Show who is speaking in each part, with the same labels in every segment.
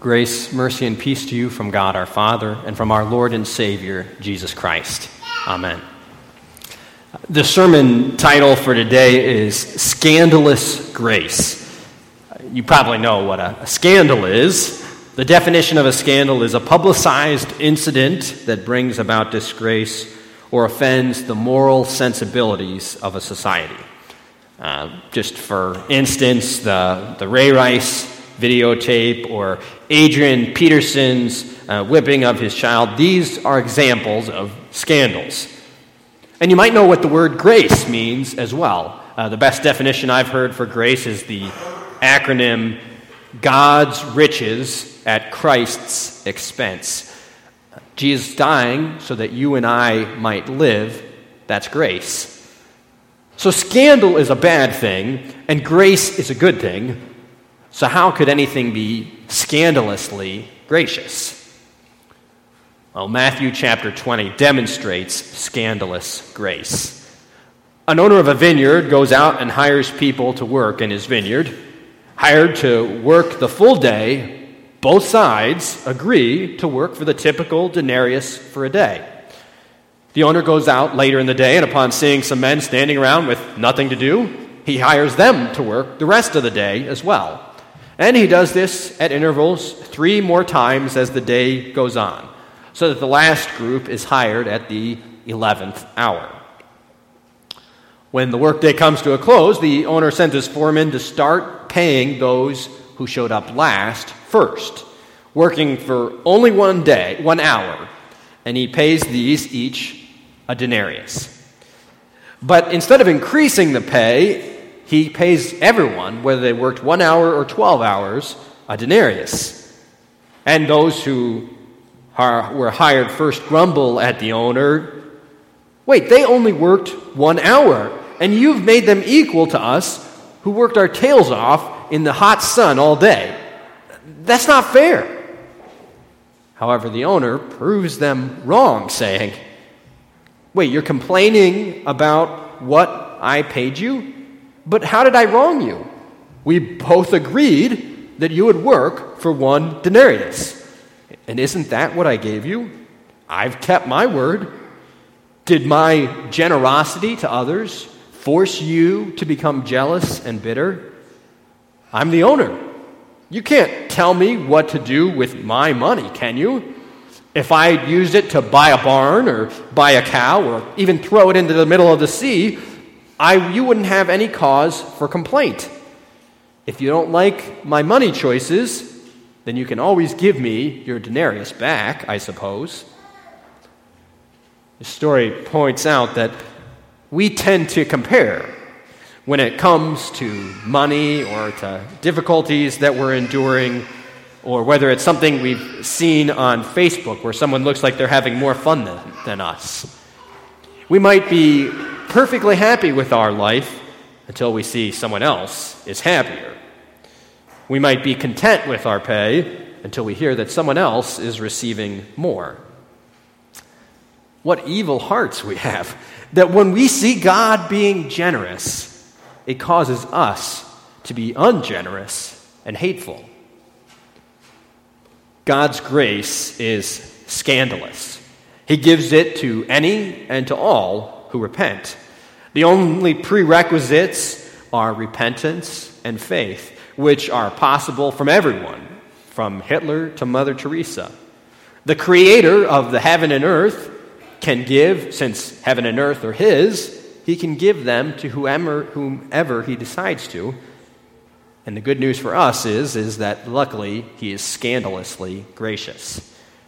Speaker 1: Grace, mercy, and peace to you from God our Father and from our Lord and Savior, Jesus Christ. Amen. The sermon title for today is Scandalous Grace. You probably know what a scandal is. The definition of a scandal is a publicized incident that brings about disgrace or offends the moral sensibilities of a society. Just for instance, the Ray Rice videotape or Adrian Peterson's whipping of his child, these are examples of scandals. And you might know what the word grace means as well. The best definition I've heard for grace is the acronym God's riches at Christ's expense. Jesus dying so that you and I might live, that's grace. So scandal is a bad thing, and grace is a good thing. So how could anything be scandalously gracious? Well, Matthew chapter 20 demonstrates scandalous grace. An owner of a vineyard goes out and hires people to work in his vineyard. Hired to work the full day, both sides agree to work for the typical denarius for a day. The owner goes out later in the day, and upon seeing some men standing around with nothing to do, he hires them to work the rest of the day as well. And he does this at intervals 3 more times as the day goes on, so that the last group is hired at the 11th hour. When the workday comes to a close, the owner sends his foreman to start paying those who showed up last first, working for only 1 hour, and he pays these each a denarius. But instead of increasing the pay, he pays everyone, whether they worked 1 hour or 12 hours, a denarius. And those who were hired first grumble at the owner, "Wait, they only worked 1 hour, and you've made them equal to us who worked our tails off in the hot sun all day. That's not fair." However, the owner proves them wrong, saying, "Wait, you're complaining about what I paid you? But how did I wrong you? We both agreed that you would work for 1 denarius. And isn't that what I gave you? I've kept my word. Did my generosity to others force you to become jealous and bitter? I'm the owner. You can't tell me what to do with my money, can you? If I used it to buy a barn or buy a cow or even throw it into the middle of the sea, you wouldn't have any cause for complaint. If you don't like my money choices, then you can always give me your denarius back, I suppose." The story points out that we tend to compare when it comes to money or to difficulties that we're enduring, or whether it's something we've seen on Facebook where someone looks like they're having more fun than us. We might be perfectly happy with our life until we see someone else is happier. We might be content with our pay until we hear that someone else is receiving more. What evil hearts we have, that when we see God being generous, it causes us to be ungenerous and hateful. God's grace is scandalous. He gives it to any and to all who repent. The only prerequisites are repentance and faith, which are possible from everyone, from Hitler to Mother Teresa. The creator of the heaven and earth can give, since heaven and earth are his, he can give them to whomever he decides to. And the good news for us is that luckily he is scandalously gracious.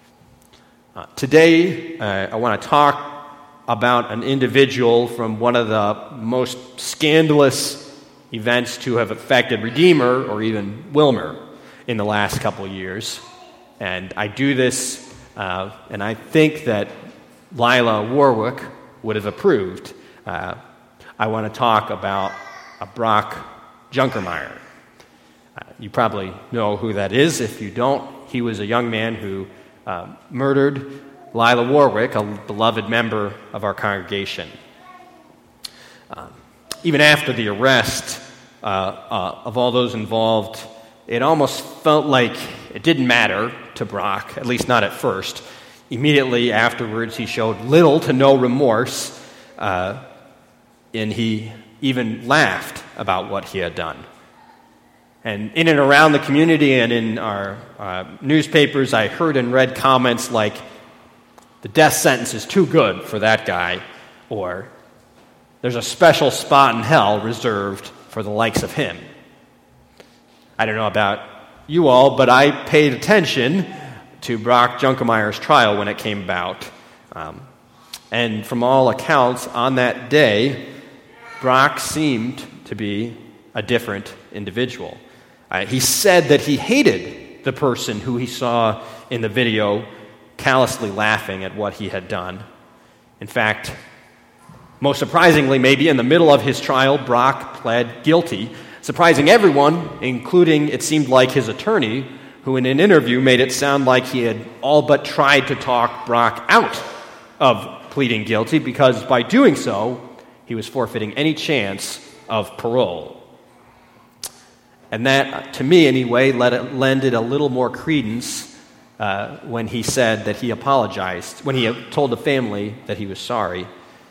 Speaker 1: Today, I want to talk about an individual from one of the most scandalous events to have affected Redeemer or even Wilmer in the last couple of years. And I do this, and I think that Lila Warwick would have approved. I want to talk about Brock Junkermeyer. You probably know who that is. If you don't, he was a young man who murdered Lila Warwick, a beloved member of our congregation. Even after the arrest of all those involved it almost felt like it didn't matter to Brock, at least not at first. Immediately afterwards, he showed little to no remorse, and he even laughed about what he had done. And in and around the community and in our newspapers, I heard and read comments like, "The death sentence is too good for that guy," or "There's a special spot in hell reserved for the likes of him." I don't know about you all, but I paid attention to Brock Junkermeyer's trial when it came about. And from all accounts, on that day, Brock seemed to be a different individual. He said that he hated the person who he saw in the video callously laughing at what he had done. In fact, most surprisingly, maybe in the middle of his trial, Brock pled guilty, surprising everyone, including, it seemed like, his attorney, who in an interview made it sound like he had all but tried to talk Brock out of pleading guilty because by doing so, he was forfeiting any chance of parole. And that, to me anyway, lended a little more credence when he said that he apologized, when he told the family that he was sorry.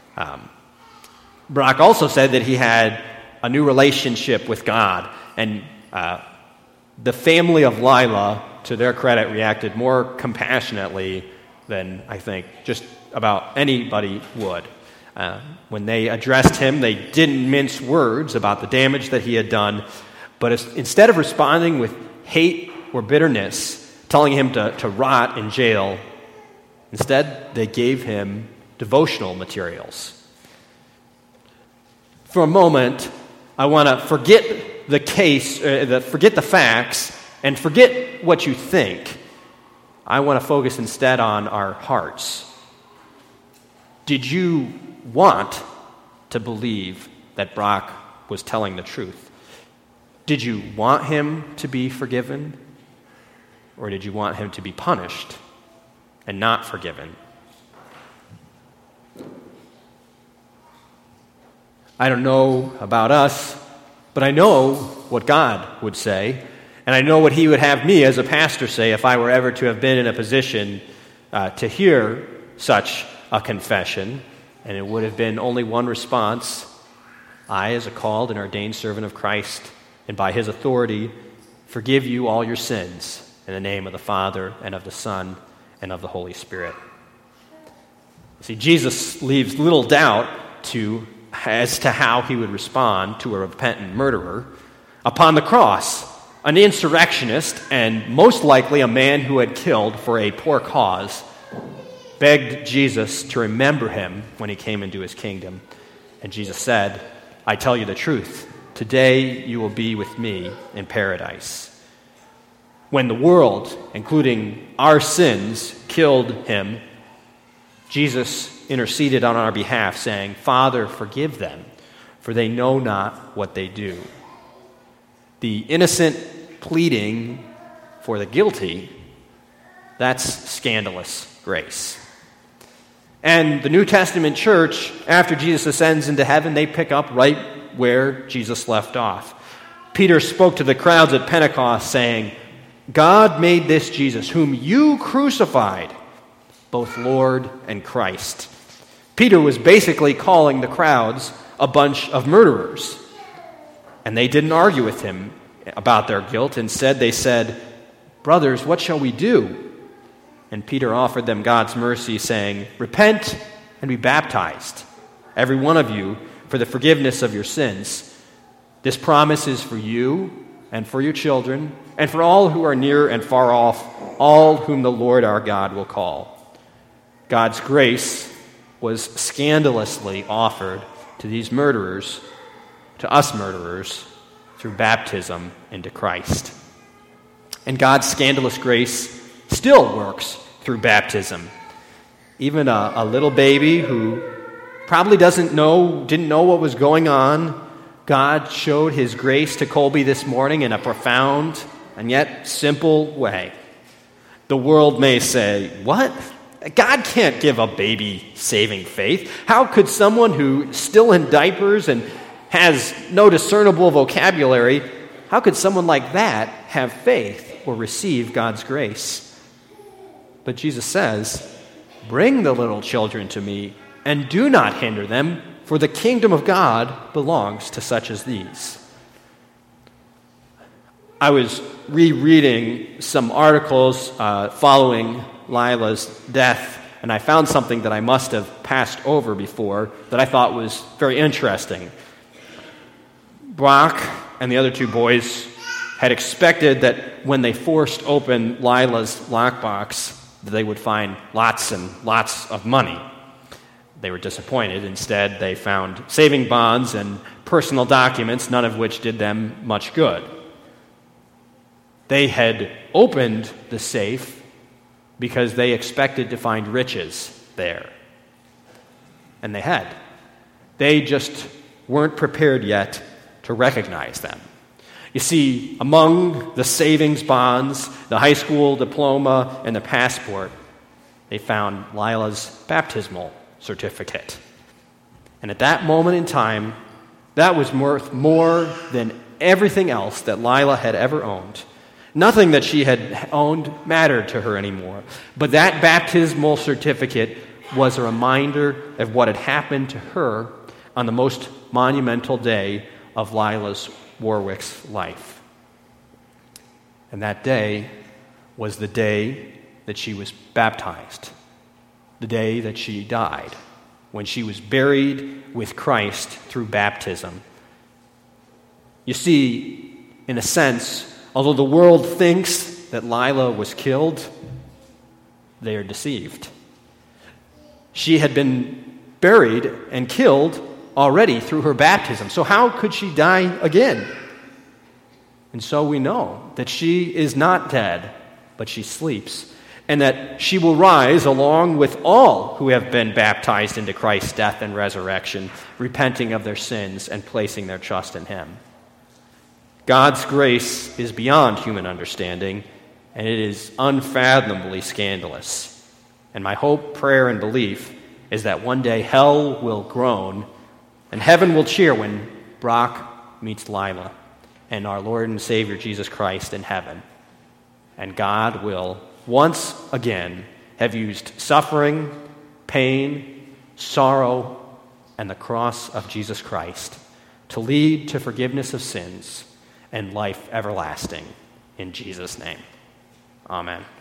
Speaker 1: Brock also said that he had a new relationship with God, and the family of Lila, to their credit, reacted more compassionately than I think just about anybody would. When they addressed him, they didn't mince words about the damage that he had done, but instead of responding with hate or bitterness, telling him to rot in jail, instead they gave him devotional materials. For a moment, I want to forget the case, forget the facts, and forget what you think. I want to focus instead on our hearts. Did you want to believe that Brock was telling the truth? Did you want him to be forgiven? Or did you want him to be punished and not forgiven? I don't know about us, but I know what God would say, and I know what he would have me as a pastor say if I were ever to have been in a position to hear such a confession, and it would have been only one response: I, as a called and ordained servant of Christ, and by his authority, forgive you all your sins in the name of the Father and of the Son and of the Holy Spirit. See, Jesus leaves little doubt as to how he would respond to a repentant murderer. Upon the cross, an insurrectionist, and most likely a man who had killed for a poor cause, begged Jesus to remember him when he came into his kingdom. And Jesus said, "I tell you the truth, today you will be with me in paradise." When the world, including our sins, killed him, Jesus interceded on our behalf, saying, "Father, forgive them, for they know not what they do." The innocent pleading for the guilty, that's scandalous grace. And the New Testament church, after Jesus ascends into heaven, they pick up right where Jesus left off. Peter spoke to the crowds at Pentecost, saying, "God made this Jesus, whom you crucified, both Lord and Christ." Peter was basically calling the crowds a bunch of murderers. And they didn't argue with him about their guilt. Instead, they said, "Brothers, what shall we do?" And Peter offered them God's mercy, saying, "Repent and be baptized, every one of you, for the forgiveness of your sins. This promise is for you and for your children, and for all who are near and far off, all whom the Lord our God will call." God's grace was scandalously offered to these murderers, to us murderers, through baptism into Christ. And God's scandalous grace still works through baptism. Even a little baby who probably didn't know what was going on, God showed his grace to Colby this morning in a profound and yet simple way. The world may say, "What? God can't give a baby saving faith. How could someone who's still in diapers and has no discernible vocabulary How could someone like that have faith or receive God's grace? But Jesus says, "Bring the little children to me, and do not hinder them, for the kingdom of God belongs to such as these." I was rereading some articles following Lila's death, and I found something that I must have passed over before that I thought was very interesting. Brock and the other two boys had expected that when they forced open Lila's lockbox, that they would find lots and lots of money. They were disappointed. Instead, they found saving bonds and personal documents, none of which did them much good. They had opened the safe because they expected to find riches there. And they had. They just weren't prepared yet to recognize them. You see, among the savings bonds, the high school diploma, and the passport, they found Lila's baptismal certificate. And at that moment in time, that was worth more than everything else that Lila had ever owned. Nothing that she had owned mattered to her anymore. But that baptismal certificate was a reminder of what had happened to her on the most monumental day of Lila's Warwick's life. And that day was the day that she was baptized, the day that she died, when she was buried with Christ through baptism. You see, in a sense, although the world thinks that Lila was killed, they are deceived. She had been buried and killed already through her baptism. So how could she die again? And so we know that she is not dead, but she sleeps, and that she will rise along with all who have been baptized into Christ's death and resurrection, repenting of their sins and placing their trust in him. God's grace is beyond human understanding, and it is unfathomably scandalous. And my hope, prayer, and belief is that one day hell will groan and heaven will cheer when Brock meets Lila and our Lord and Savior Jesus Christ in heaven. And God will once again have used suffering, pain, sorrow, and the cross of Jesus Christ to lead to forgiveness of sins and life everlasting. In Jesus' name, amen.